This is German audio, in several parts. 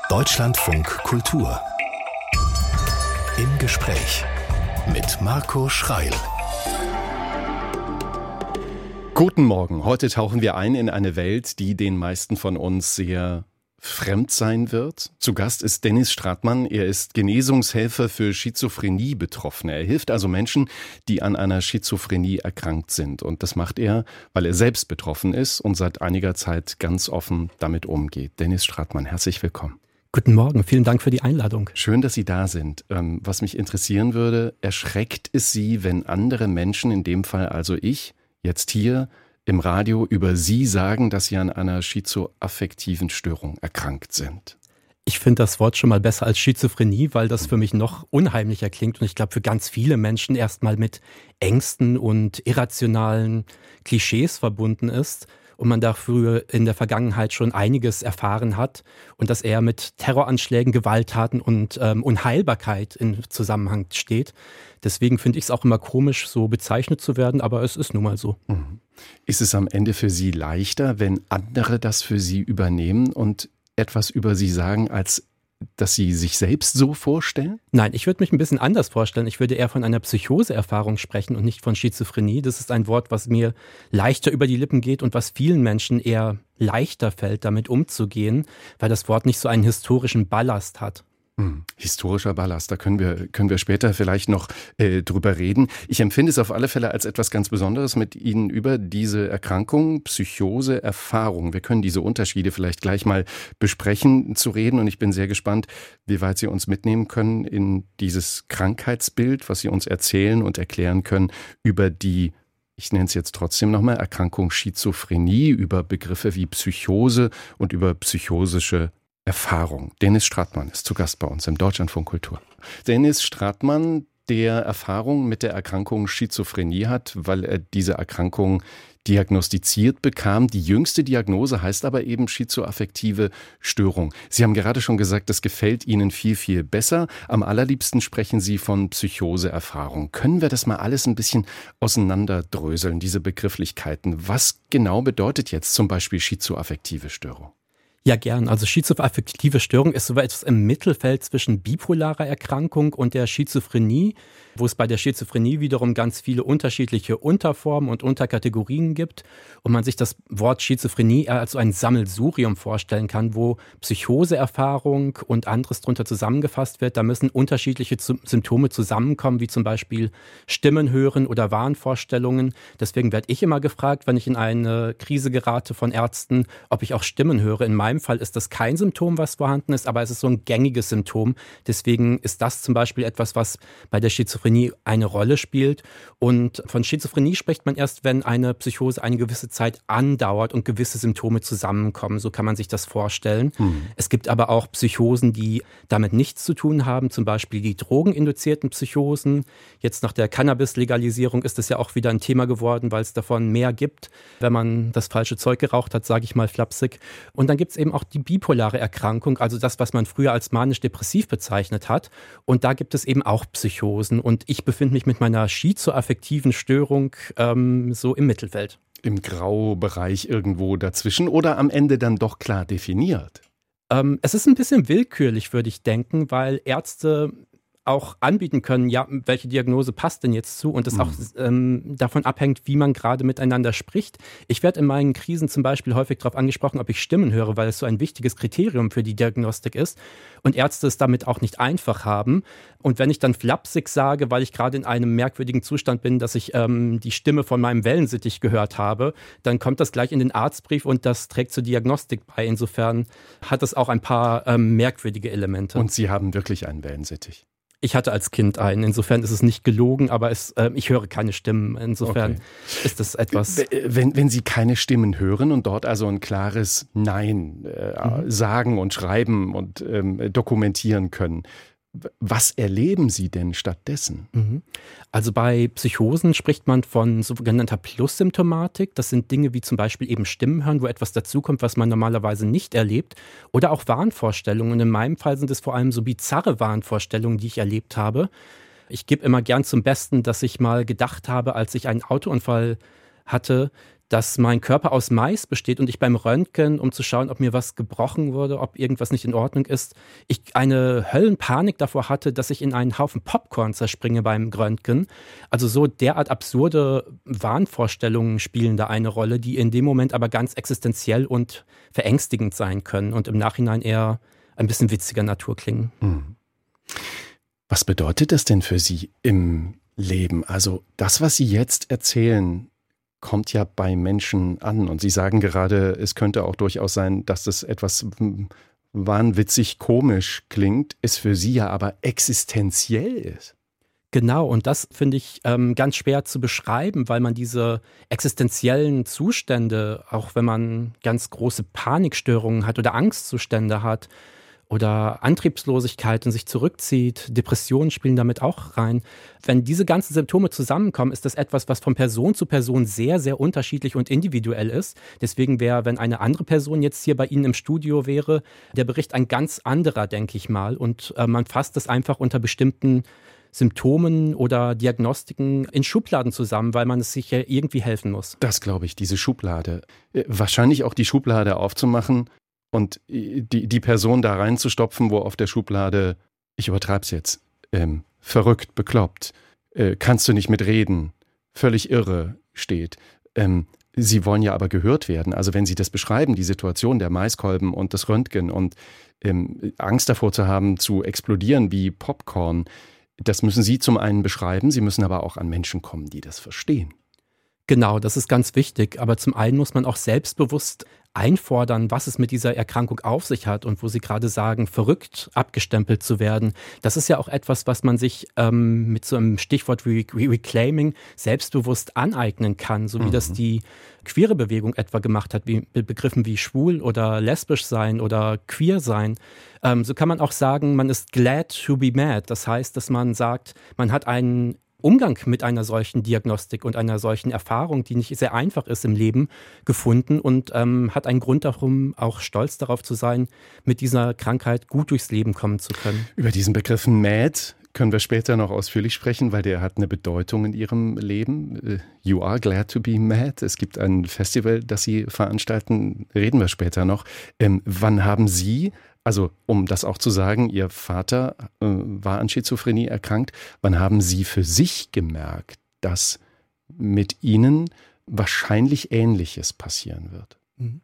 Deutschlandfunk Kultur. Im Gespräch mit Marco Schreil. Guten Morgen. Heute tauchen wir ein in eine Welt, die den meisten von uns sehr fremd sein wird. Zu Gast ist Dennis Stratmann. Er ist Genesungshelfer für Schizophrenie-Betroffene. Er hilft also Menschen, die an einer Schizophrenie erkrankt sind. Und das macht er, weil er selbst betroffen ist und seit einiger Zeit ganz offen damit umgeht. Dennis Stratmann, herzlich willkommen. Guten Morgen, vielen Dank für die Einladung. Schön, dass Sie da sind. Was mich interessieren würde, erschreckt es Sie, wenn andere Menschen, in dem Fall also ich, jetzt hier im Radio über Sie sagen, dass Sie an einer schizoaffektiven Störung erkrankt sind? Ich finde das Wort schon mal besser als Schizophrenie, weil das für mich noch unheimlicher klingt und ich glaube für ganz viele Menschen erstmal mit Ängsten und irrationalen Klischees verbunden ist und man dafür in der Vergangenheit schon einiges erfahren hat und das eher mit Terroranschlägen, Gewalttaten und Unheilbarkeit in Zusammenhang steht. Deswegen finde ich es auch immer komisch, so bezeichnet zu werden, aber es ist nun mal so. Ist es am Ende für Sie leichter, wenn andere das für Sie übernehmen und etwas über Sie sagen, als dass Sie sich selbst so vorstellen? Nein, ich würde mich ein bisschen anders vorstellen. Ich würde eher von einer Psychoseerfahrung sprechen und nicht von Schizophrenie. Das ist ein Wort, was mir leichter über die Lippen geht und was vielen Menschen eher leichter fällt, damit umzugehen, weil das Wort nicht so einen historischen Ballast hat. Historischer Ballast, da können wir später vielleicht noch drüber reden. Ich empfinde es auf alle Fälle als etwas ganz Besonderes, mit Ihnen über diese Erkrankung, Psychose, Erfahrung. Wir können diese Unterschiede vielleicht gleich mal besprechen, zu reden. Und ich bin sehr gespannt, wie weit Sie uns mitnehmen können in dieses Krankheitsbild, was Sie uns erzählen und erklären können über die, ich nenne es jetzt trotzdem nochmal, Erkrankung Schizophrenie, über Begriffe wie Psychose und über psychosische Erfahrung. Dennis Stratmann ist zu Gast bei uns im Deutschlandfunk Kultur. Dennis Stratmann, der Erfahrung mit der Erkrankung Schizophrenie hat, weil er diese Erkrankung diagnostiziert bekam. Die jüngste Diagnose heißt aber eben schizoaffektive Störung. Sie haben gerade schon gesagt, das gefällt Ihnen viel, viel besser. Am allerliebsten sprechen Sie von Psychoseerfahrung. Können wir das mal alles ein bisschen auseinanderdröseln, diese Begrifflichkeiten? Was genau bedeutet jetzt zum Beispiel schizoaffektive Störung? Ja, gern. Also schizoaffektive Störung ist so etwas im Mittelfeld zwischen bipolarer Erkrankung und der Schizophrenie, wo es bei der Schizophrenie wiederum ganz viele unterschiedliche Unterformen und Unterkategorien gibt und man sich das Wort Schizophrenie eher als so ein Sammelsurium vorstellen kann, wo Psychoseerfahrung und anderes drunter zusammengefasst wird. Da müssen unterschiedliche Symptome zusammenkommen, wie zum Beispiel Stimmen hören oder Wahnvorstellungen. Deswegen werde ich immer gefragt, wenn ich in eine Krise gerate von Ärzten, ob ich auch Stimmen höre. In meinem Fall ist das kein Symptom, was vorhanden ist, aber es ist so ein gängiges Symptom. Deswegen ist das zum Beispiel etwas, was bei der Schizophrenie eine Rolle spielt. Und von Schizophrenie spricht man erst, wenn eine Psychose eine gewisse Zeit andauert und gewisse Symptome zusammenkommen. So kann man sich das vorstellen. Es gibt aber auch Psychosen, die damit nichts zu tun haben, zum Beispiel die drogeninduzierten Psychosen. Jetzt nach der Cannabis-Legalisierung ist das ja auch wieder ein Thema geworden, weil es davon mehr gibt, wenn man das falsche Zeug geraucht hat, sage ich mal flapsig. Und dann gibt es eben auch die bipolare Erkrankung, also das, was man früher als manisch-depressiv bezeichnet hat. Und da gibt es eben auch Psychosen. Und ich befinde mich mit meiner schizoaffektiven Störung so im Mittelfeld. Im Graubereich irgendwo dazwischen oder am Ende dann doch klar definiert? Es ist ein bisschen willkürlich, würde ich denken, weil Ärzte auch anbieten können, ja, welche Diagnose passt denn jetzt zu und das auch davon abhängt, wie man gerade miteinander spricht. Ich werde in meinen Krisen zum Beispiel häufig darauf angesprochen, ob ich Stimmen höre, weil es so ein wichtiges Kriterium für die Diagnostik ist und Ärzte es damit auch nicht einfach haben. Und wenn ich dann flapsig sage, weil ich gerade in einem merkwürdigen Zustand bin, dass ich die Stimme von meinem Wellensittich gehört habe, dann kommt das gleich in den Arztbrief und das trägt zur Diagnostik bei. Insofern hat es auch ein paar merkwürdige Elemente. Und Sie haben wirklich einen Wellensittich? Ich hatte als Kind einen, insofern ist es nicht gelogen, aber ich höre keine Stimmen. Insofern ist das etwas... Wenn Sie keine Stimmen hören und dort also ein klares Nein sagen und schreiben und dokumentieren können, was erleben Sie denn stattdessen? Also bei Psychosen spricht man von sogenannter Plus-Symptomatik. Das sind Dinge wie zum Beispiel eben Stimmen hören, wo etwas dazukommt, was man normalerweise nicht erlebt. Oder auch Wahnvorstellungen. Und in meinem Fall sind es vor allem so bizarre Wahnvorstellungen, die ich erlebt habe. Ich gebe immer gern zum Besten, dass ich mal gedacht habe, als ich einen Autounfall hatte, dass mein Körper aus Mais besteht und ich beim Röntgen, um zu schauen, ob mir was gebrochen wurde, ob irgendwas nicht in Ordnung ist, ich eine Höllenpanik davor hatte, dass ich in einen Haufen Popcorn zerspringe beim Röntgen. Also so derart absurde Wahnvorstellungen spielen da eine Rolle, die in dem Moment aber ganz existenziell und verängstigend sein können und im Nachhinein eher ein bisschen witziger Natur klingen. Was bedeutet das denn für Sie im Leben? Also das, was Sie jetzt erzählen, kommt ja bei Menschen an. Und Sie sagen gerade, es könnte auch durchaus sein, dass das etwas wahnwitzig komisch klingt, es für Sie ja aber existenziell ist. Genau, und das finde ich ganz schwer zu beschreiben, weil man diese existenziellen Zustände, auch wenn man ganz große Panikstörungen hat oder Angstzustände hat, oder Antriebslosigkeit und sich zurückzieht, Depressionen spielen damit auch rein. Wenn diese ganzen Symptome zusammenkommen, ist das etwas, was von Person zu Person sehr, sehr unterschiedlich und individuell ist. Deswegen wäre, wenn eine andere Person jetzt hier bei Ihnen im Studio wäre, der Bericht ein ganz anderer, denke ich mal. Und man fasst das einfach unter bestimmten Symptomen oder Diagnostiken in Schubladen zusammen, weil man es sich ja irgendwie helfen muss. Das glaube ich, diese Schublade. Wahrscheinlich auch die Schublade aufzumachen und die Person da reinzustopfen, wo auf der Schublade, ich übertreib's jetzt, verrückt, bekloppt, kannst du nicht mitreden, völlig irre steht. Sie wollen ja aber gehört werden. Also wenn Sie das beschreiben, die Situation der Maiskolben und das Röntgen und Angst davor zu haben, zu explodieren wie Popcorn, das müssen Sie zum einen beschreiben, Sie müssen aber auch an Menschen kommen, die das verstehen. Genau, das ist ganz wichtig. Aber zum einen muss man auch selbstbewusst einfordern, was es mit dieser Erkrankung auf sich hat und wo Sie gerade sagen, verrückt abgestempelt zu werden. Das ist ja auch etwas, was man sich mit so einem Stichwort wie Reclaiming selbstbewusst aneignen kann, so wie das die queere Bewegung etwa gemacht hat, wie mit Begriffen wie schwul oder lesbisch sein oder queer sein. So kann man auch sagen, man ist glad to be mad. Das heißt, dass man sagt, man hat einen Umgang mit einer solchen Diagnostik und einer solchen Erfahrung, die nicht sehr einfach ist im Leben, gefunden und hat einen Grund darum, auch stolz darauf zu sein, mit dieser Krankheit gut durchs Leben kommen zu können. Über diesen Begriff Mad können wir später noch ausführlich sprechen, weil der hat eine Bedeutung in Ihrem Leben. You are glad to be mad. Es gibt ein Festival, das Sie veranstalten, reden wir später noch. Wann haben Sie, also um das auch zu sagen, Ihr Vater war an Schizophrenie erkrankt. Wann haben Sie für sich gemerkt, dass mit Ihnen wahrscheinlich Ähnliches passieren wird?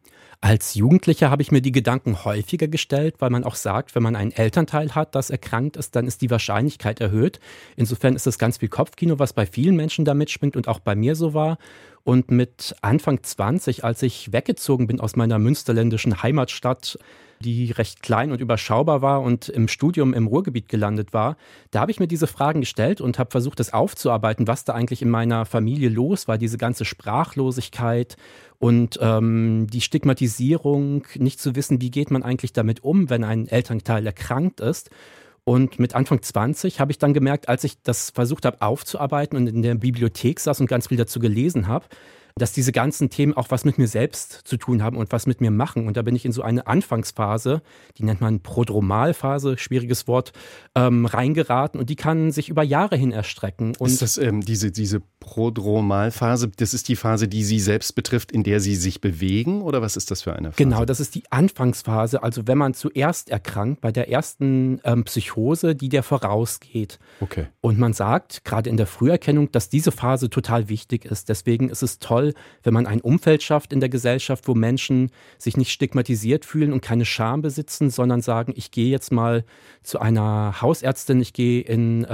Als Jugendlicher habe ich mir die Gedanken häufiger gestellt, weil man auch sagt, wenn man einen Elternteil hat, das erkrankt ist, dann ist die Wahrscheinlichkeit erhöht. Insofern ist es ganz viel Kopfkino, was bei vielen Menschen da mitschwingt und auch bei mir so war. Und mit Anfang 20, als ich weggezogen bin aus meiner münsterländischen Heimatstadt, die recht klein und überschaubar war und im Studium im Ruhrgebiet gelandet war, da habe ich mir diese Fragen gestellt und habe versucht, das aufzuarbeiten, was da eigentlich in meiner Familie los war, diese ganze Sprachlosigkeit und die Stigmatisierung, nicht zu wissen, wie geht man eigentlich damit um, wenn ein Elternteil erkrankt ist. Und mit Anfang 20 habe ich dann gemerkt, als ich das versucht habe aufzuarbeiten und in der Bibliothek saß und ganz viel dazu gelesen habe, dass diese ganzen Themen auch was mit mir selbst zu tun haben und was mit mir machen. Und da bin ich in so eine Anfangsphase, die nennt man Prodromalphase, schwieriges Wort, reingeraten. Und die kann sich über Jahre hin erstrecken. Und ist das diese Prodromalphase, das ist die Phase, die Sie selbst betrifft, in der Sie sich bewegen? Oder was ist das für eine Phase? Genau, das ist die Anfangsphase. Also wenn man zuerst erkrankt, bei der ersten Psychose, die der vorausgeht. Okay. Und man sagt, gerade in der Früherkennung, dass diese Phase total wichtig ist. Deswegen ist es toll, wenn man ein Umfeld schafft in der Gesellschaft, wo Menschen sich nicht stigmatisiert fühlen und keine Scham besitzen, sondern sagen, ich gehe jetzt mal zu einer Hausärztin, ich gehe in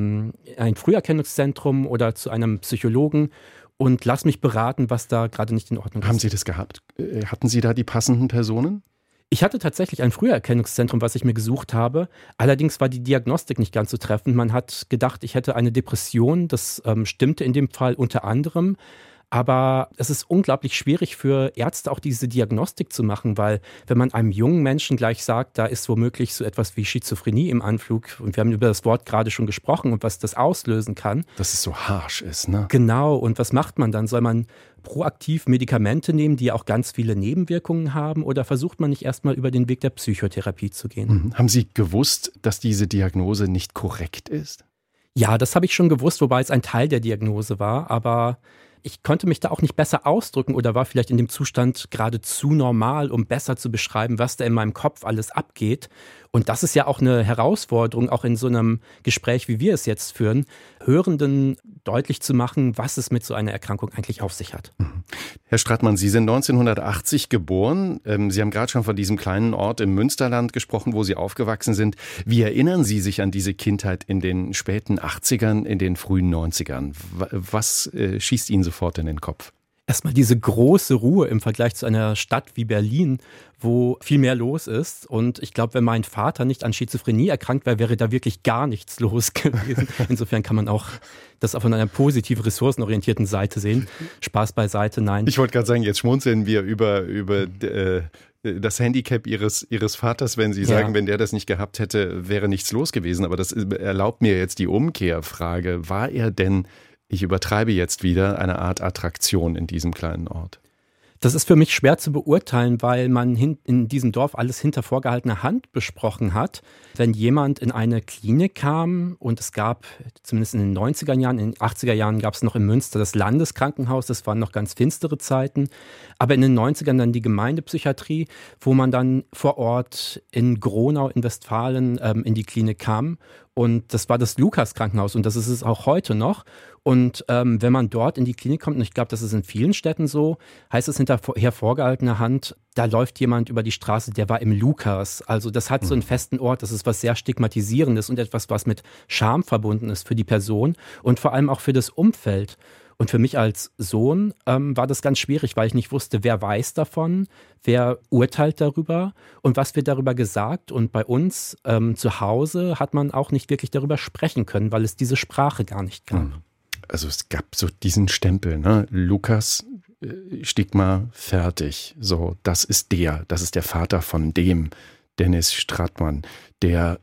ein Früherkennungszentrum oder zu einem Psychologen und lass mich beraten, was da gerade nicht in Ordnung ist. Haben Sie das gehabt? Hatten Sie da die passenden Personen? Ich hatte tatsächlich ein Früherkennungszentrum, was ich mir gesucht habe. Allerdings war die Diagnostik nicht ganz so treffend. Man hat gedacht, ich hätte eine Depression. Das stimmte in dem Fall unter anderem. Aber es ist unglaublich schwierig für Ärzte auch diese Diagnostik zu machen, weil wenn man einem jungen Menschen gleich sagt, da ist womöglich so etwas wie Schizophrenie im Anflug und wir haben über das Wort gerade schon gesprochen und was das auslösen kann. Dass es so harsch ist, ne? Genau, und was macht man dann? Soll man proaktiv Medikamente nehmen, die ja auch ganz viele Nebenwirkungen haben oder versucht man nicht erstmal über den Weg der Psychotherapie zu gehen? Haben Sie gewusst, dass diese Diagnose nicht korrekt ist? Ja, das habe ich schon gewusst, wobei es ein Teil der Diagnose war, aber Ich konnte mich da auch nicht besser ausdrücken oder war vielleicht in dem Zustand gerade zu normal, um besser zu beschreiben, was da in meinem Kopf alles abgeht. Und das ist ja auch eine Herausforderung, auch in so einem Gespräch, wie wir es jetzt führen, Hörenden deutlich zu machen, was es mit so einer Erkrankung eigentlich auf sich hat. Herr Strattmann, Sie sind 1980 geboren. Sie haben gerade schon von diesem kleinen Ort im Münsterland gesprochen, wo Sie aufgewachsen sind. Wie erinnern Sie sich an diese Kindheit in den späten 80ern, in den frühen 90ern? Was schießt Ihnen sofort in den Kopf? Erstmal diese große Ruhe im Vergleich zu einer Stadt wie Berlin, wo viel mehr los ist. Und ich glaube, wenn mein Vater nicht an Schizophrenie erkrankt wäre, wäre da wirklich gar nichts los gewesen. Insofern kann man auch das von einer positiv ressourcenorientierten Seite sehen. Spaß beiseite, nein. Ich wollte gerade sagen, jetzt schmunzeln wir über das Handicap Ihres Vaters, wenn Sie sagen, wenn der das nicht gehabt hätte, wäre nichts los gewesen. Aber das erlaubt mir jetzt die Umkehrfrage. War er denn, ich übertreibe jetzt wieder, eine Art Attraktion in diesem kleinen Ort? Das ist für mich schwer zu beurteilen, weil man in diesem Dorf alles hinter vorgehaltener Hand besprochen hat. Wenn jemand in eine Klinik kam und es gab, zumindest in den 90er Jahren, in den 80er Jahren gab es noch in Münster das Landeskrankenhaus, das waren noch ganz finstere Zeiten. Aber in den 90ern dann die Gemeindepsychiatrie, wo man dann vor Ort in Gronau in Westfalen in die Klinik kam. Und das war das Lukas-Krankenhaus und das ist es auch heute noch. Und wenn man dort in die Klinik kommt, und ich glaube, das ist in vielen Städten so, heißt es hinter vorgehaltener Hand, da läuft jemand über die Straße, der war im Lukas. Also das hat so einen festen Ort, das ist was sehr Stigmatisierendes und etwas, was mit Scham verbunden ist für die Person und vor allem auch für das Umfeld. Und für mich als Sohn war das ganz schwierig, weil ich nicht wusste, wer weiß davon, wer urteilt darüber und was wird darüber gesagt. Und bei uns zu Hause hat man auch nicht wirklich darüber sprechen können, weil es diese Sprache gar nicht gab. Also es gab so diesen Stempel, ne? Lukas, Stigma, fertig. So, das ist der Vater von dem, Dennis Strattmann, der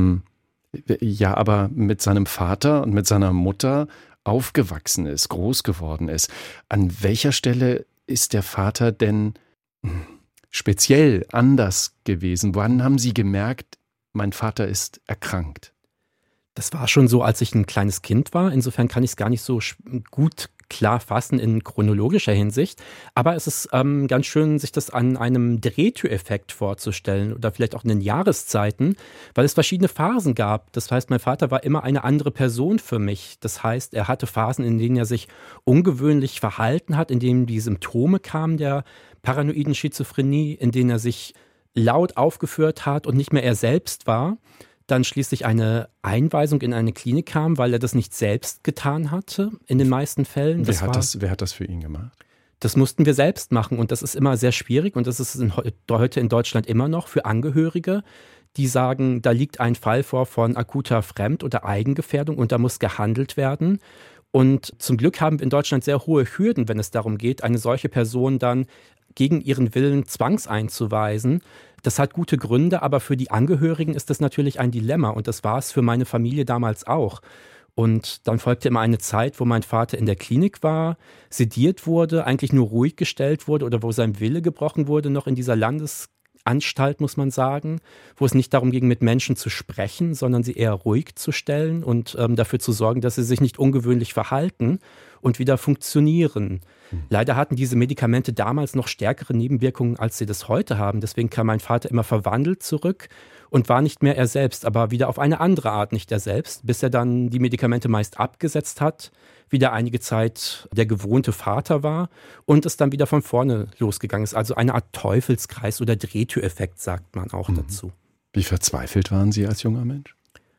ja aber mit seinem Vater und mit seiner Mutter aufgewachsen ist, groß geworden ist. An welcher Stelle ist der Vater denn speziell anders gewesen? Wann haben Sie gemerkt, mein Vater ist erkrankt? Das war schon so, als ich ein kleines Kind war. Insofern kann ich es gar nicht so gut klar fassen in chronologischer Hinsicht. Aber es ist ganz schön, sich das an einem Drehtüreffekt vorzustellen oder vielleicht auch in den Jahreszeiten, weil es verschiedene Phasen gab. Das heißt, mein Vater war immer eine andere Person für mich. Das heißt, er hatte Phasen, in denen er sich ungewöhnlich verhalten hat, in denen die Symptome kamen der paranoiden Schizophrenie, in denen er sich laut aufgeführt hat und nicht mehr er selbst war. Dann schließlich eine Einweisung in eine Klinik kam, weil er das nicht selbst getan hatte, in den meisten Fällen. Wer hat das für ihn gemacht? Das mussten wir selbst machen und das ist immer sehr schwierig und das ist heute in Deutschland immer noch für Angehörige, die sagen, da liegt ein Fall vor von akuter Fremd- oder Eigengefährdung und da muss gehandelt werden. Und zum Glück haben wir in Deutschland sehr hohe Hürden, wenn es darum geht, eine solche Person dann gegen ihren Willen zwangseinzuweisen. Das hat gute Gründe, aber für die Angehörigen ist das natürlich ein Dilemma und das war es für meine Familie damals auch. Und dann folgte immer eine Zeit, wo mein Vater in der Klinik war, sediert wurde, eigentlich nur ruhig gestellt wurde oder wo sein Wille gebrochen wurde, noch in dieser Landesanstalt, muss man sagen, wo es nicht darum ging, mit Menschen zu sprechen, sondern sie eher ruhig zu stellen und dafür zu sorgen, dass sie sich nicht ungewöhnlich verhalten und wieder funktionieren. Leider hatten diese Medikamente damals noch stärkere Nebenwirkungen, als sie das heute haben. Deswegen kam mein Vater immer verwandelt zurück und war nicht mehr er selbst, aber wieder auf eine andere Art nicht er selbst, bis er dann die Medikamente meist abgesetzt hat, wieder einige Zeit der gewohnte Vater war und es dann wieder von vorne losgegangen ist. Also eine Art Teufelskreis oder Drehtüreffekt, sagt man auch dazu. Wie verzweifelt waren Sie als junger Mensch?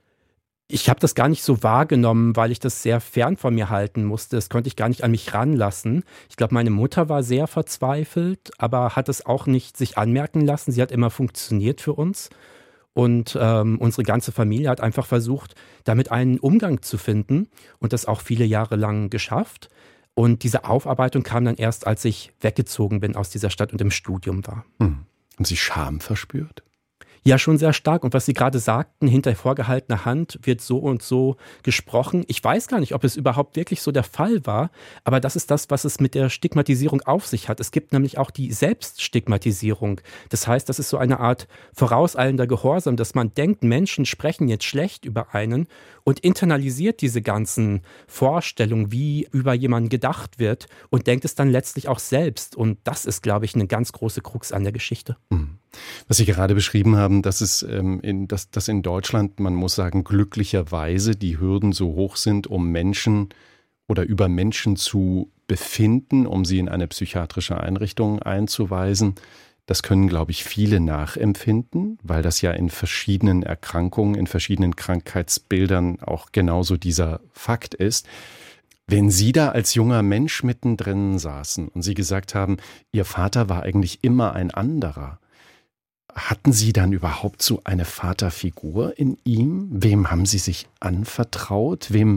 Ich habe das gar nicht so wahrgenommen, weil ich das sehr fern von mir halten musste. Das konnte ich gar nicht an mich ranlassen. Ich glaube, meine Mutter war sehr verzweifelt, aber hat es auch nicht sich anmerken lassen. Sie hat immer funktioniert für uns. Und unsere ganze Familie hat einfach versucht, damit einen Umgang zu finden und das auch viele Jahre lang geschafft. Und diese Aufarbeitung kam dann erst, als ich weggezogen bin aus dieser Stadt und im Studium war. Haben Sie Scham verspürt? Ja, schon sehr stark. Und was Sie gerade sagten, hinter vorgehaltener Hand wird so und so gesprochen. Ich weiß gar nicht, ob es überhaupt wirklich so der Fall war, aber das ist das, was es mit der Stigmatisierung auf sich hat. Es gibt nämlich auch die Selbststigmatisierung. Das heißt, das ist so eine Art vorauseilender Gehorsam, dass man denkt, Menschen sprechen jetzt schlecht über einen und internalisiert diese ganzen Vorstellungen, wie über jemanden gedacht wird und denkt es dann letztlich auch selbst. Und das ist, glaube ich, eine ganz große Krux an der Geschichte. Was Sie gerade beschrieben haben, dass dass in Deutschland, man muss sagen, glücklicherweise die Hürden so hoch sind, um Menschen oder über Menschen zu befinden, um sie in eine psychiatrische Einrichtung einzuweisen. Das können, glaube ich, viele nachempfinden, weil das ja in verschiedenen Erkrankungen, in verschiedenen Krankheitsbildern auch genauso dieser Fakt ist. Wenn Sie da als junger Mensch mittendrin saßen und Sie gesagt haben, Ihr Vater war eigentlich immer ein anderer, hatten Sie dann überhaupt so eine Vaterfigur in ihm? Wem haben Sie sich anvertraut? Wem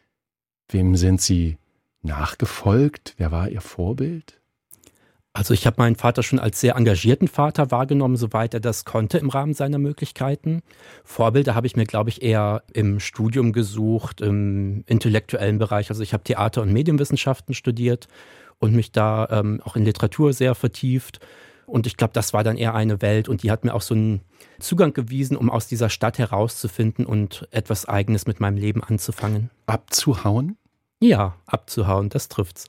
sind Sie nachgefolgt? Wer war Ihr Vorbild? Also ich habe meinen Vater schon als sehr engagierten Vater wahrgenommen, soweit er das konnte im Rahmen seiner Möglichkeiten. Vorbilder habe ich mir, glaube ich, eher im Studium gesucht, im intellektuellen Bereich. Also ich habe Theater- und Medienwissenschaften studiert und mich da auch in Literatur sehr vertieft. Und ich glaube, das war dann eher eine Welt und die hat mir auch so einen Zugang gewiesen, um aus dieser Stadt herauszufinden und etwas Eigenes mit meinem Leben anzufangen. Abzuhauen? Ja, abzuhauen, das trifft's.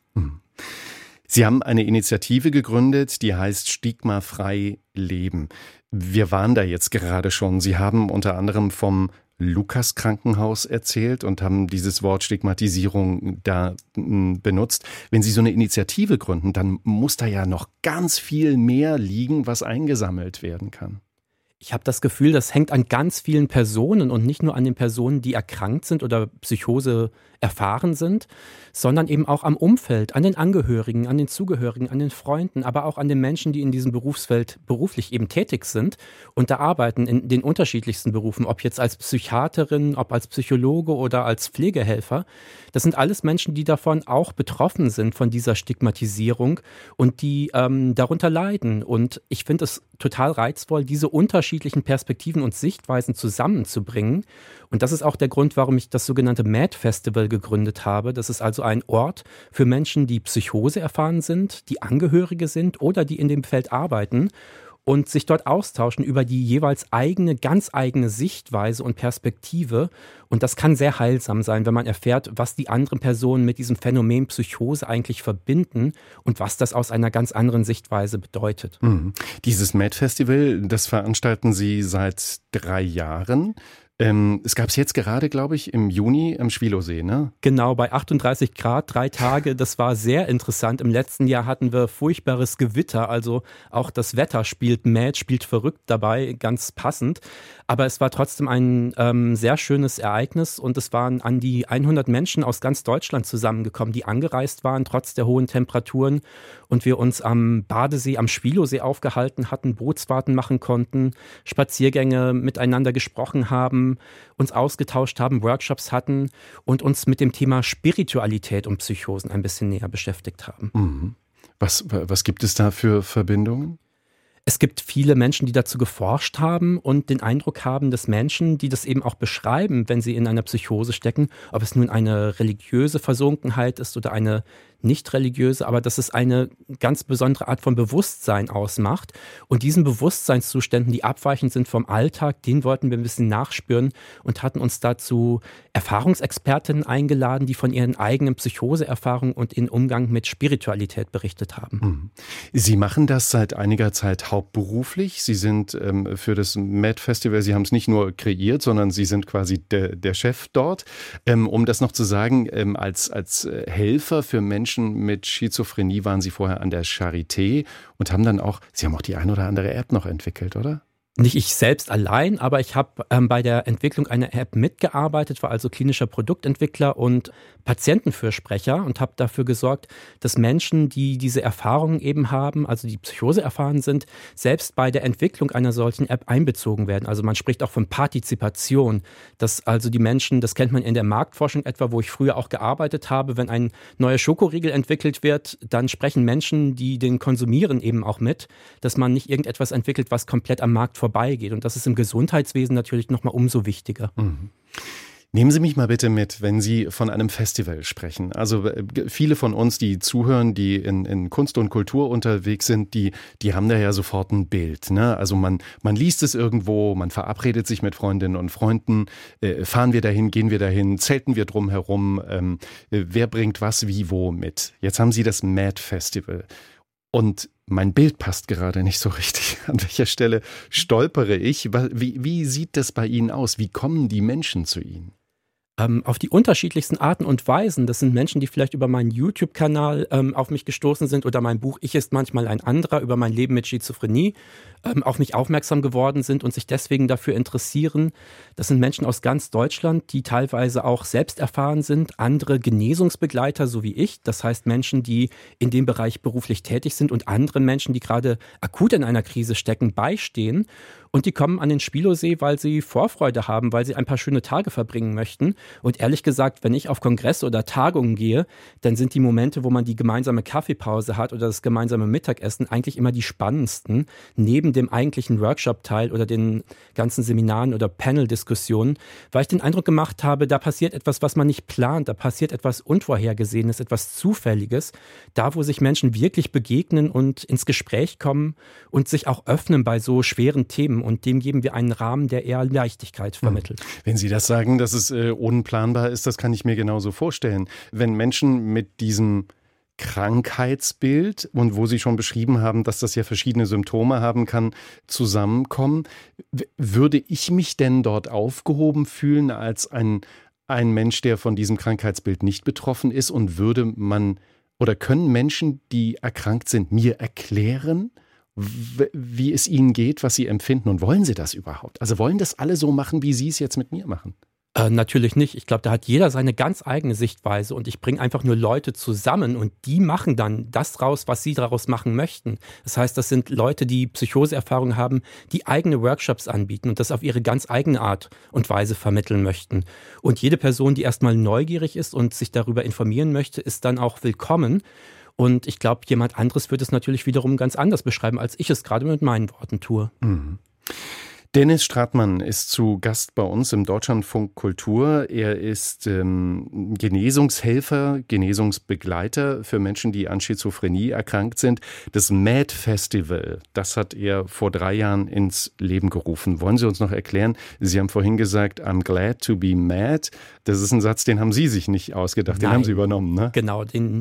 Sie haben eine Initiative gegründet, die heißt Stigmafrei Leben. Wir waren da jetzt gerade schon. Sie haben unter anderem vom Lukas-Krankenhaus erzählt und haben dieses Wort Stigmatisierung da benutzt. Wenn Sie so eine Initiative gründen, dann muss da ja noch ganz viel mehr liegen, was eingesammelt werden kann. Ich habe das Gefühl, das hängt an ganz vielen Personen und nicht nur an den Personen, die erkrankt sind oder Psychose erfahren sind, sondern eben auch am Umfeld, an den Angehörigen, an den Zugehörigen, an den Freunden, aber auch an den Menschen, die in diesem Berufsfeld beruflich eben tätig sind und da arbeiten in den unterschiedlichsten Berufen, ob jetzt als Psychiaterin, ob als Psychologe oder als Pflegehelfer. Das sind alles Menschen, die davon auch betroffen sind, von dieser Stigmatisierung und die darunter leiden. Und ich finde es total reizvoll, diese unterschiedlichen Perspektiven und Sichtweisen zusammenzubringen. Und das ist auch der Grund, warum ich das sogenannte MAD-Festival gegründet habe. Das ist also ein Ort für Menschen, die Psychose erfahren sind, die Angehörige sind oder die in dem Feld arbeiten und sich dort austauschen über die jeweils ganz eigene Sichtweise und Perspektive. Und das kann sehr heilsam sein, wenn man erfährt, was die anderen Personen mit diesem Phänomen Psychose eigentlich verbinden und was das aus einer ganz anderen Sichtweise bedeutet. Dieses MAD-Festival, das veranstalten Sie seit 3 Jahren. Es gab es jetzt gerade, glaube ich, im Juni am Schwilosee, ne? Genau, bei 38 Grad, 3 Tage. Das war sehr interessant. Im letzten Jahr hatten wir furchtbares Gewitter. Also auch das Wetter spielt verrückt dabei, ganz passend. Aber es war trotzdem ein sehr schönes Ereignis und es waren an die 100 Menschen aus ganz Deutschland zusammengekommen, die angereist waren, trotz der hohen Temperaturen. Und wir uns am Badesee, am Schwilosee aufgehalten hatten, Bootsfahrten machen konnten, Spaziergänge miteinander gesprochen haben, uns ausgetauscht haben, Workshops hatten und uns mit dem Thema Spiritualität und Psychosen ein bisschen näher beschäftigt haben. Was gibt es da für Verbindungen? Es gibt viele Menschen, die dazu geforscht haben und den Eindruck haben, dass Menschen, die das eben auch beschreiben, wenn sie in einer Psychose stecken, ob es nun eine religiöse Versunkenheit ist oder eine nicht religiöse, aber dass es eine ganz besondere Art von Bewusstsein ausmacht. Und diesen Bewusstseinszuständen, die abweichend sind vom Alltag, den wollten wir ein bisschen nachspüren und hatten uns dazu Erfahrungsexpertinnen eingeladen, die von ihren eigenen Psychoseerfahrungen und ihren Umgang mit Spiritualität berichtet haben. Sie machen das seit einiger Zeit hauptberuflich. Sie sind für das MAD-Festival, Sie haben es nicht nur kreiert, sondern Sie sind quasi der Chef dort. Um das noch zu sagen, als Helfer für Menschen mit Schizophrenie waren Sie vorher an der Charité und haben dann auch, Sie haben auch die ein oder andere App noch entwickelt, oder? Nicht ich selbst allein, aber ich habe bei der Entwicklung einer App mitgearbeitet, war also klinischer Produktentwickler und Patientenfürsprecher und habe dafür gesorgt, dass Menschen, die diese Erfahrungen eben haben, also die Psychose erfahren sind, selbst bei der Entwicklung einer solchen App einbezogen werden. Also man spricht auch von Partizipation, dass also die Menschen, das kennt man in der Marktforschung etwa, wo ich früher auch gearbeitet habe, wenn ein neuer Schokoriegel entwickelt wird, dann sprechen Menschen, die den konsumieren, eben auch mit, dass man nicht irgendetwas entwickelt, was komplett am Markt vorbeigeht. Und das ist im Gesundheitswesen natürlich nochmal umso wichtiger. Mhm. Nehmen Sie mich mal bitte mit, wenn Sie von einem Festival sprechen. Also viele von uns, die zuhören, die in Kunst und Kultur unterwegs sind, die haben da ja sofort ein Bild. Ne? Also man liest es irgendwo, man verabredet sich mit Freundinnen und Freunden, fahren wir dahin, gehen wir dahin, zelten wir drum herum, wer bringt was, wie, wo mit. Jetzt haben Sie das Mad Festival. Und mein Bild passt gerade nicht so richtig. An welcher Stelle stolpere ich? Wie sieht das bei Ihnen aus? Wie kommen die Menschen zu Ihnen? Auf die unterschiedlichsten Arten und Weisen. Das sind Menschen, die vielleicht über meinen YouTube-Kanal auf mich gestoßen sind oder mein Buch Ich ist manchmal ein anderer über mein Leben mit Schizophrenie auf mich aufmerksam geworden sind und sich deswegen dafür interessieren. Das sind Menschen aus ganz Deutschland, die teilweise auch selbst erfahren sind, andere Genesungsbegleiter, so wie ich. Das heißt Menschen, die in dem Bereich beruflich tätig sind und andere Menschen, die gerade akut in einer Krise stecken, beistehen. Und die kommen an den Spilosee, weil sie Vorfreude haben, weil sie ein paar schöne Tage verbringen möchten. Und ehrlich gesagt, wenn ich auf Kongresse oder Tagungen gehe, dann sind die Momente, wo man die gemeinsame Kaffeepause hat oder das gemeinsame Mittagessen eigentlich immer die spannendsten, neben dem eigentlichen Workshop-Teil oder den ganzen Seminaren oder Panel-Diskussionen, weil ich den Eindruck gemacht habe, da passiert etwas, was man nicht plant, da passiert etwas Unvorhergesehenes, etwas Zufälliges, da wo sich Menschen wirklich begegnen und ins Gespräch kommen und sich auch öffnen bei so schweren Themen. Und dem geben wir einen Rahmen, der eher Leichtigkeit vermittelt. Wenn Sie das sagen, dass es unplanbar ist, das kann ich mir genauso vorstellen. Wenn Menschen mit diesem Krankheitsbild und wo Sie schon beschrieben haben, dass das ja verschiedene Symptome haben kann, zusammenkommen, würde ich mich denn dort aufgehoben fühlen als ein Mensch, der von diesem Krankheitsbild nicht betroffen ist, und würde man oder können Menschen, die erkrankt sind, mir erklären, wie es ihnen geht, was sie empfinden, und wollen sie das überhaupt? Also wollen das alle so machen, wie Sie es jetzt mit mir machen? Natürlich nicht. Ich glaube, da hat jeder seine ganz eigene Sichtweise und ich bringe einfach nur Leute zusammen und die machen dann das raus, was sie daraus machen möchten. Das heißt, das sind Leute, die Psychoseerfahrung haben, die eigene Workshops anbieten und das auf ihre ganz eigene Art und Weise vermitteln möchten. Und jede Person, die erstmal neugierig ist und sich darüber informieren möchte, ist dann auch willkommen. Und ich glaube, jemand anderes wird es natürlich wiederum ganz anders beschreiben, als ich es gerade mit meinen Worten tue. Mhm. Dennis Stratmann ist zu Gast bei uns im Deutschlandfunk Kultur. Er ist Genesungshelfer, Genesungsbegleiter für Menschen, die an Schizophrenie erkrankt sind. Das MAD Festival, das hat er vor 3 Jahren ins Leben gerufen. Wollen Sie uns noch erklären? Sie haben vorhin gesagt, I'm glad to be mad. Das ist ein Satz, den haben Sie sich nicht ausgedacht, den haben Sie übernommen, ne? Genau,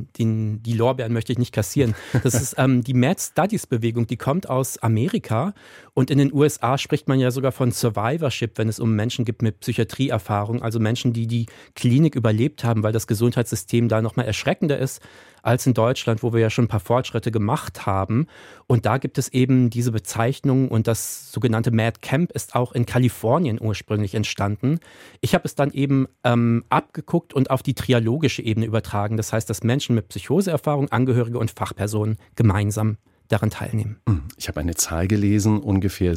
die Lorbeeren möchte ich nicht kassieren. Das ist die Mad Studies Bewegung, die kommt aus Amerika und in den USA spricht man ja sogar von Survivorship, wenn es um Menschen gibt mit Psychiatrieerfahrung, also Menschen, die die Klinik überlebt haben, weil das Gesundheitssystem da nochmal erschreckender ist als in Deutschland, wo wir ja schon ein paar Fortschritte gemacht haben. Und da gibt es eben diese Bezeichnung und das sogenannte Mad Camp ist auch in Kalifornien ursprünglich entstanden. Ich habe es dann eben abgeguckt und auf die trialogische Ebene übertragen. Das heißt, dass Menschen mit Psychoseerfahrung, Angehörige und Fachpersonen gemeinsam daran teilnehmen. Ich habe eine Zahl gelesen, ungefähr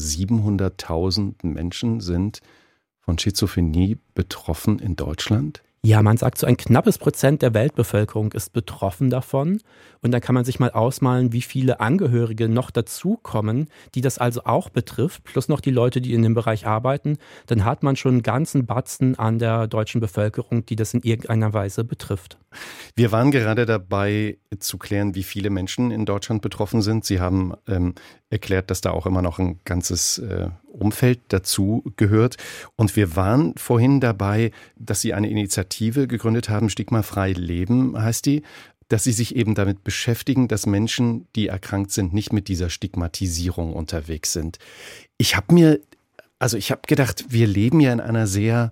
700.000 Menschen sind von Schizophrenie betroffen in Deutschland. Ja, man sagt, so ein knappes Prozent der Weltbevölkerung ist betroffen davon. Und dann kann man sich mal ausmalen, wie viele Angehörige noch dazukommen, die das also auch betrifft, plus noch die Leute, die in dem Bereich arbeiten. Dann hat man schon einen ganzen Batzen an der deutschen Bevölkerung, die das in irgendeiner Weise betrifft. Wir waren gerade dabei zu klären, wie viele Menschen in Deutschland betroffen sind. Sie haben erklärt, dass da auch immer noch ein ganzes Umfeld dazu gehört. Und wir waren vorhin dabei, dass Sie eine Initiative gegründet haben, Stigmafrei Leben heißt die, dass Sie sich eben damit beschäftigen, dass Menschen, die erkrankt sind, nicht mit dieser Stigmatisierung unterwegs sind. Ich habe gedacht, wir leben ja in einer sehr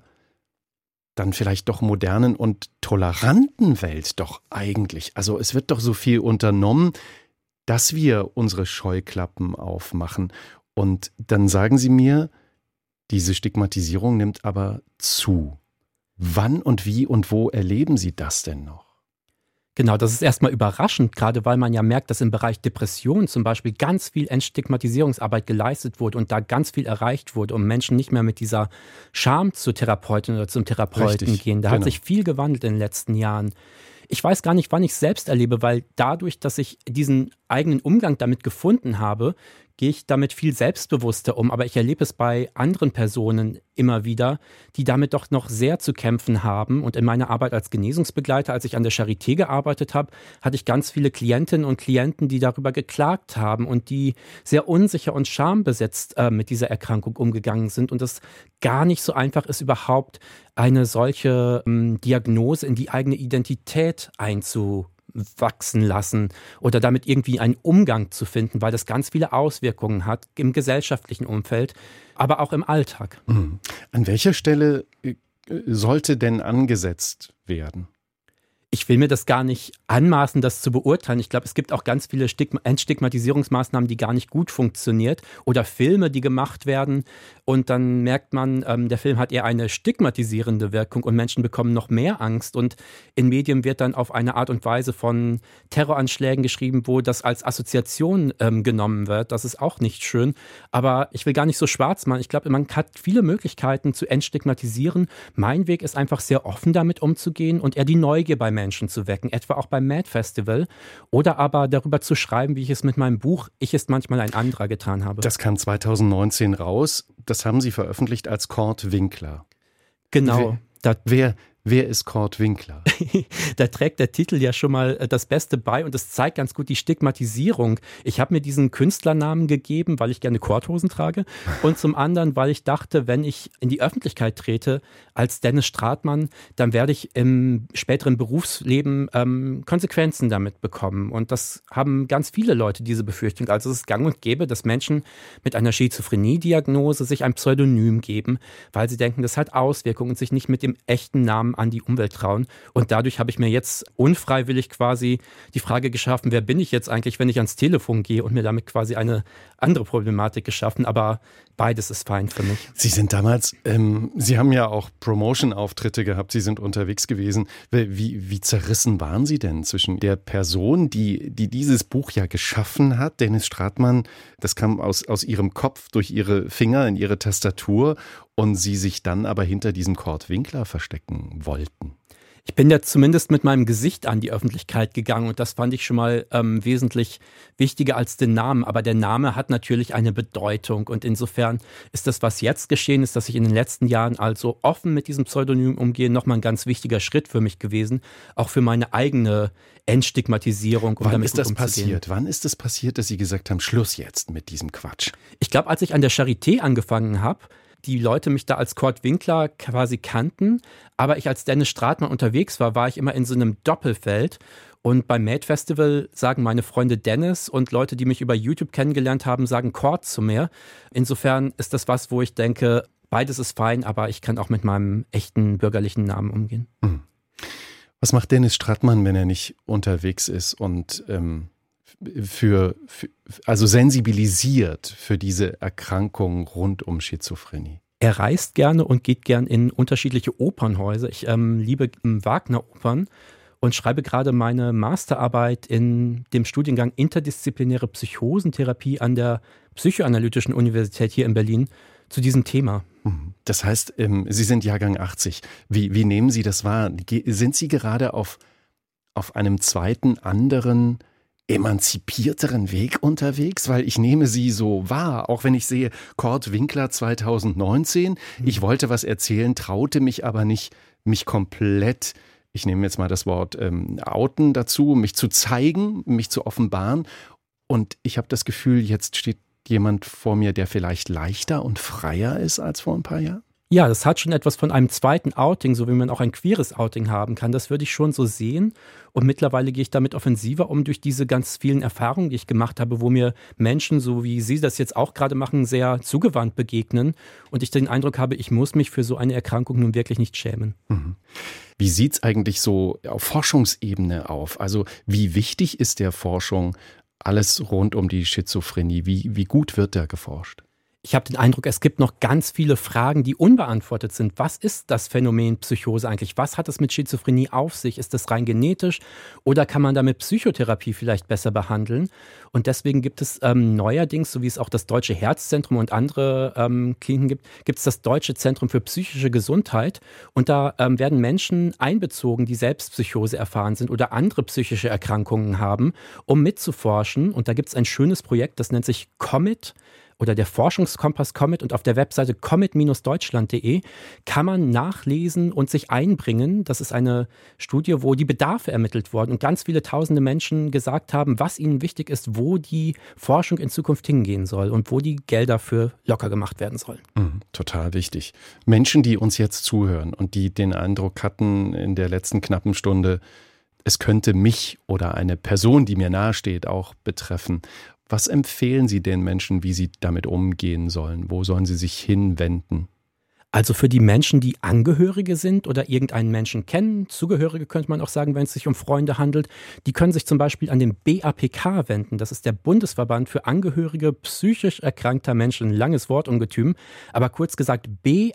dann vielleicht doch modernen und toleranten Welt doch eigentlich. Also es wird doch so viel unternommen, dass wir unsere Scheuklappen aufmachen. Und dann sagen Sie mir, diese Stigmatisierung nimmt aber zu. Wann und wie und wo erleben Sie das denn noch? Genau, das ist erstmal überraschend, gerade weil man ja merkt, dass im Bereich Depression zum Beispiel ganz viel Entstigmatisierungsarbeit geleistet wurde und da ganz viel erreicht wurde, um Menschen nicht mehr mit dieser Scham zur Therapeutin oder zum Therapeuten gehen. Da hat sich viel gewandelt in den letzten Jahren. Ich weiß gar nicht, wann ich es selbst erlebe, weil dadurch, dass ich diesen eigenen Umgang damit gefunden habe, gehe ich damit viel selbstbewusster um. Aber ich erlebe es bei anderen Personen immer wieder, die damit doch noch sehr zu kämpfen haben. Und in meiner Arbeit als Genesungsbegleiter, als ich an der Charité gearbeitet habe, hatte ich ganz viele Klientinnen und Klienten, die darüber geklagt haben und die sehr unsicher und schambesetzt mit dieser Erkrankung umgegangen sind. Und es gar nicht so einfach ist, überhaupt eine solche Diagnose in die eigene Identität einzuwachsen lassen oder damit irgendwie einen Umgang zu finden, weil das ganz viele Auswirkungen hat im gesellschaftlichen Umfeld, aber auch im Alltag. An welcher Stelle sollte denn angesetzt werden? Ich will mir das gar nicht anmaßen, das zu beurteilen. Ich glaube, es gibt auch ganz viele Entstigmatisierungsmaßnahmen, die gar nicht gut funktioniert oder Filme, die gemacht werden und dann merkt man, der Film hat eher eine stigmatisierende Wirkung und Menschen bekommen noch mehr Angst und in Medien wird dann auf eine Art und Weise von Terroranschlägen geschrieben, wo das als Assoziation genommen wird. Das ist auch nicht schön, aber ich will gar nicht so schwarz machen. Ich glaube, man hat viele Möglichkeiten zu entstigmatisieren. Mein Weg ist einfach sehr offen damit umzugehen und eher die Neugier bei Menschen zu wecken, etwa auch beim Mad Festival oder aber darüber zu schreiben, wie ich es mit meinem Buch Ich ist manchmal ein anderer getan habe. Das kam 2019 raus. Das haben Sie veröffentlicht als Kurt Winkler. Genau. Wer ist Kurt Winkler? Da trägt der Titel ja schon mal das Beste bei und es zeigt ganz gut die Stigmatisierung. Ich habe mir diesen Künstlernamen gegeben, weil ich gerne Korthosen trage und zum anderen, weil ich dachte, wenn ich in die Öffentlichkeit trete als Dennis Stratmann, dann werde ich im späteren Berufsleben Konsequenzen damit bekommen und das haben ganz viele Leute, diese Befürchtung. Also es ist gang und gäbe, dass Menschen mit einer Schizophrenie-Diagnose sich ein Pseudonym geben, weil sie denken, das hat Auswirkungen und sich nicht mit dem echten Namen an die Umwelt trauen. Und dadurch habe ich mir jetzt unfreiwillig quasi die Frage geschaffen, wer bin ich jetzt eigentlich, wenn ich ans Telefon gehe und mir damit quasi eine andere Problematik geschaffen. Aber beides ist fein für mich. Sie sind damals, Sie haben ja auch Promotion-Auftritte gehabt, Sie sind unterwegs gewesen. Wie zerrissen waren Sie denn zwischen der Person, die dieses Buch ja geschaffen hat, Dennis Stratmann, das kam aus Ihrem Kopf durch Ihre Finger in Ihre Tastatur und Sie sich dann aber hinter diesem Kurt Winkler verstecken wollten? Ich bin ja zumindest mit meinem Gesicht an die Öffentlichkeit gegangen und das fand ich schon mal wesentlich wichtiger als den Namen. Aber der Name hat natürlich eine Bedeutung und insofern ist das, was jetzt geschehen ist, dass ich in den letzten Jahren also offen mit diesem Pseudonym umgehe, nochmal ein ganz wichtiger Schritt für mich gewesen, auch für meine eigene Entstigmatisierung. Wann ist das passiert? Wann ist es passiert, dass Sie gesagt haben, Schluss jetzt mit diesem Quatsch? Ich glaube, als ich an der Charité angefangen habe, die Leute mich da als Kurt Winkler quasi kannten, aber ich als Dennis Stratmann unterwegs war ich immer in so einem Doppelfeld. Und beim Mad Festival sagen meine Freunde Dennis und Leute, die mich über YouTube kennengelernt haben, sagen Kurt zu mir. Insofern ist das was, wo ich denke, beides ist fein, aber ich kann auch mit meinem echten bürgerlichen Namen umgehen. Was macht Dennis Stratmann, wenn er nicht unterwegs ist und also sensibilisiert für diese Erkrankung rund um Schizophrenie? Er reist gerne und geht gern in unterschiedliche Opernhäuser. Ich liebe Wagner-Opern und schreibe gerade meine Masterarbeit in dem Studiengang Interdisziplinäre Psychosentherapie an der Psychoanalytischen Universität hier in Berlin zu diesem Thema. Das heißt, Sie sind Jahrgang 80. Wie nehmen Sie das wahr? Sind Sie gerade auf einem zweiten, anderen, emanzipierteren Weg unterwegs? Weil ich nehme Sie so wahr, auch wenn ich sehe, Kurt Winkler 2019, ich wollte was erzählen, traute mich aber nicht, mich komplett, ich nehme jetzt mal das Wort outen dazu, mich zu zeigen, mich zu offenbaren. Und ich habe das Gefühl, jetzt steht jemand vor mir, der vielleicht leichter und freier ist als vor ein paar Jahren? Ja, das hat schon etwas von einem zweiten Outing, so wie man auch ein queeres Outing haben kann. Das würde ich schon so sehen. Und mittlerweile gehe ich damit offensiver um durch diese ganz vielen Erfahrungen, die ich gemacht habe, wo mir Menschen, so wie Sie das jetzt auch gerade machen, sehr zugewandt begegnen. Und ich den Eindruck habe, ich muss mich für so eine Erkrankung nun wirklich nicht schämen. Wie sieht es eigentlich so auf Forschungsebene auf? Also wie wichtig ist der Forschung alles rund um die Schizophrenie? Wie gut wird da geforscht? Ich habe den Eindruck, es gibt noch ganz viele Fragen, die unbeantwortet sind. Was ist das Phänomen Psychose eigentlich? Was hat es mit Schizophrenie auf sich? Ist das rein genetisch oder kann man damit Psychotherapie vielleicht besser behandeln? Und deswegen gibt es neuerdings, so wie es auch das Deutsche Herzzentrum und andere Kliniken gibt es das Deutsche Zentrum für psychische Gesundheit. Und da werden Menschen einbezogen, die selbst Psychose erfahren sind oder andere psychische Erkrankungen haben, um mitzuforschen. Und da gibt es ein schönes Projekt, das nennt sich COMET oder der Forschungskompass COMET, und auf der Webseite comet-deutschland.de kann man nachlesen und sich einbringen. Das ist eine Studie, wo die Bedarfe ermittelt wurden und ganz viele tausende Menschen gesagt haben, was ihnen wichtig ist, wo die Forschung in Zukunft hingehen soll und wo die Gelder für locker gemacht werden sollen. Total wichtig. Menschen, die uns jetzt zuhören und die den Eindruck hatten in der letzten knappen Stunde, es könnte mich oder eine Person, die mir nahesteht, auch betreffen. Was empfehlen Sie den Menschen, wie sie damit umgehen sollen? Wo sollen sie sich hinwenden? Also für die Menschen, die Angehörige sind oder irgendeinen Menschen kennen, Zugehörige könnte man auch sagen, wenn es sich um Freunde handelt, die können sich zum Beispiel an den BAPK wenden. Das ist der Bundesverband für Angehörige psychisch erkrankter Menschen. Ein langes Wortungetüm, aber kurz gesagt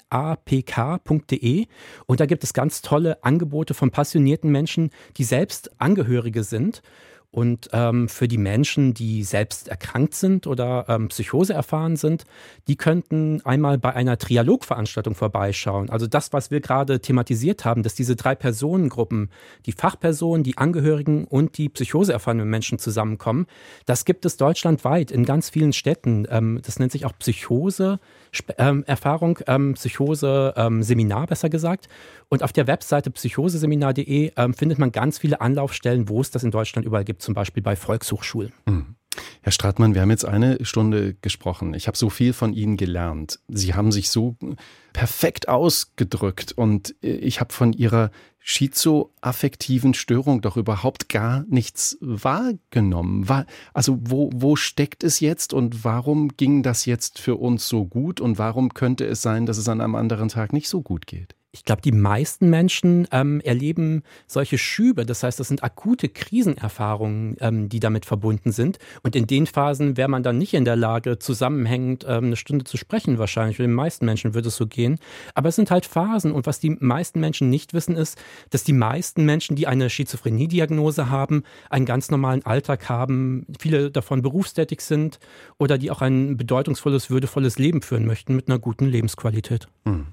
bapk.de. Und da gibt es ganz tolle Angebote von passionierten Menschen, die selbst Angehörige sind. Und für die Menschen, die selbst erkrankt sind oder Psychose erfahren sind, die könnten einmal bei einer Trialogveranstaltung vorbeischauen. Also das, was wir gerade thematisiert haben, dass diese 3 Personengruppen, die Fachpersonen, die Angehörigen und die Psychose erfahrenen Menschen zusammenkommen, das gibt es deutschlandweit in ganz vielen Städten. Das nennt sich auch Psychose-Erfahrung, Psychose-Seminar besser gesagt. Und auf der Webseite psychoseseminar.de findet man ganz viele Anlaufstellen, wo es das in Deutschland überall gibt, zum Beispiel bei Volkshochschulen. Herr Stratmann, wir haben jetzt eine Stunde gesprochen. Ich habe so viel von Ihnen gelernt. Sie haben sich so perfekt ausgedrückt und ich habe von Ihrer schizoaffektiven Störung doch überhaupt gar nichts wahrgenommen. Also wo steckt es jetzt und warum ging das jetzt für uns so gut und warum könnte es sein, dass es an einem anderen Tag nicht so gut geht? Ich glaube, die meisten Menschen erleben solche Schübe. Das heißt, das sind akute Krisenerfahrungen, die damit verbunden sind. Und in den Phasen wäre man dann nicht in der Lage, zusammenhängend eine Stunde zu sprechen wahrscheinlich. Für den meisten Menschen würde es so gehen. Aber es sind halt Phasen. Und was die meisten Menschen nicht wissen, ist, dass die meisten Menschen, die eine Schizophrenie-Diagnose haben, einen ganz normalen Alltag haben, viele davon berufstätig sind oder die auch ein bedeutungsvolles, würdevolles Leben führen möchten mit einer guten Lebensqualität.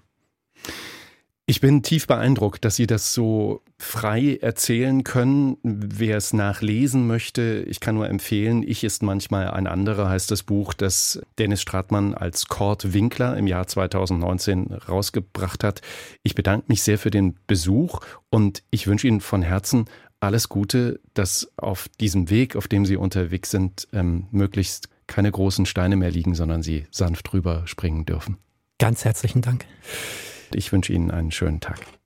Ich bin tief beeindruckt, dass Sie das so frei erzählen können. Wer es nachlesen möchte, ich kann nur empfehlen, Ich ist manchmal ein anderer heißt das Buch, das Dennis Stratmann als Kurt Winkler im Jahr 2019 rausgebracht hat. Ich bedanke mich sehr für den Besuch und ich wünsche Ihnen von Herzen alles Gute, dass auf diesem Weg, auf dem Sie unterwegs sind, möglichst keine großen Steine mehr liegen, sondern Sie sanft drüber springen dürfen. Ganz herzlichen Dank. Ich wünsche Ihnen einen schönen Tag.